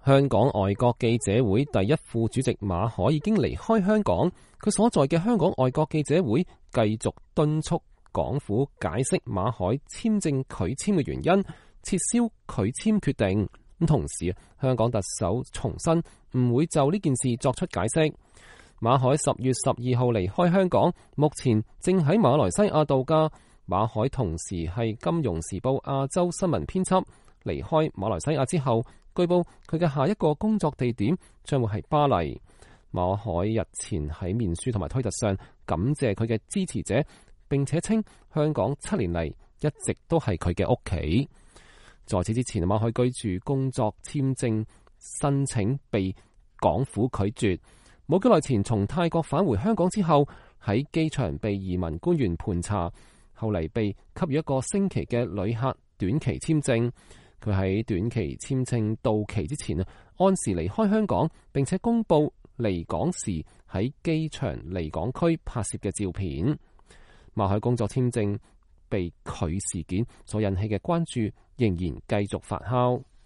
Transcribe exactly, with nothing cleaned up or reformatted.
香港外國記者會第一副主席馬凱已經離開香港，佢所在嘅香港外國記者會繼續敦促港府解釋馬凱簽證拒簽嘅原因，撤銷拒簽決定。咁同時，香港特首重申唔會就呢件事作出解釋。馬凱十月十二號離開香港，目前正喺馬來西亞度假。馬凱同時係《金融時報》亞洲新聞編輯。離開馬來西亞之後，據報佢嘅下一個工作地點將會係巴黎。馬凱日前喺面書同埋推特上感謝佢嘅支持者，並且稱香港七年嚟一直都係佢嘅屋企。在此之前，馬凱居住工作簽證申請被港府拒絕。冇幾耐前從泰國返回香港之後，喺機場被移民官員盤查，後嚟被給予一個星期嘅旅客短期簽證。佢喺短期簽證到期之前啊，按時離開香港，並且公布離港時喺機場離港區拍攝嘅照片。馬凱工作簽證被拒事件所引起嘅關注仍然繼續發酵。